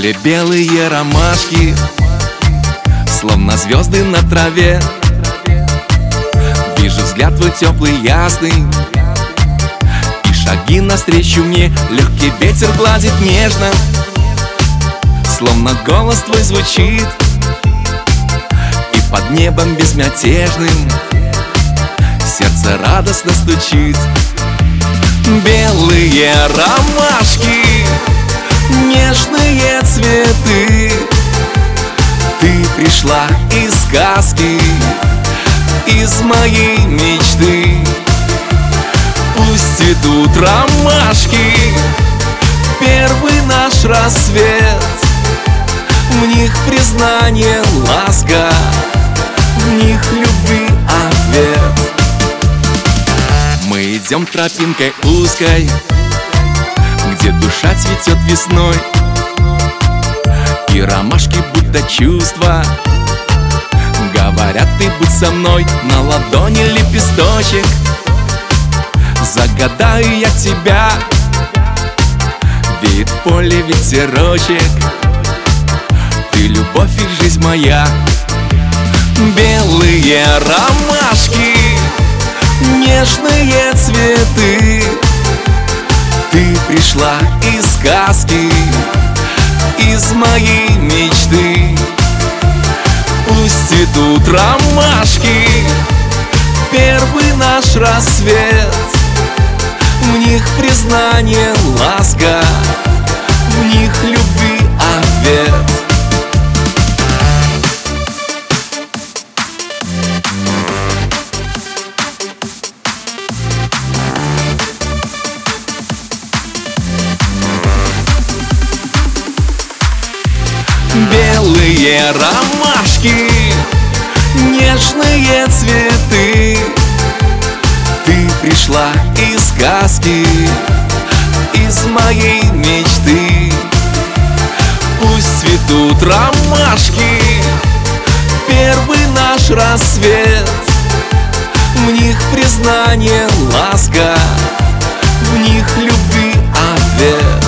поле белые ромашки, словно звезды на траве. Вижу взгляд твой теплый, ясный, и шаги навстречу мне. Легкий ветер гладит нежно, словно голос твой звучит. И под небом безмятежным сердце радостно стучит. Белые ромашки, нежные цветы, ты пришла из сказки, из моей мечты. Пусть цветут ромашки, первый наш рассвет. В них признание, ласка, в них любви ответ. Мы идем тропинкой узкой, где душа цветет весной, и ромашки будто чувства говорят: ты будь со мной. На ладони лепесточек, загадаю я тебя. Веет в поле ветерочек, ты любовь и жизнь моя. Белые ромашки, нежные цветы, ты пришла из сказки, из моей мечты. Пусть цветут ромашки, первый наш рассвет. В них признание, ласка, в них любви ответ. Белые ромашки, нежные цветы, ты пришла из сказки, из моей мечты. Пусть цветут ромашки, первый наш рассвет. В них признание, ласка, в них любви ответ.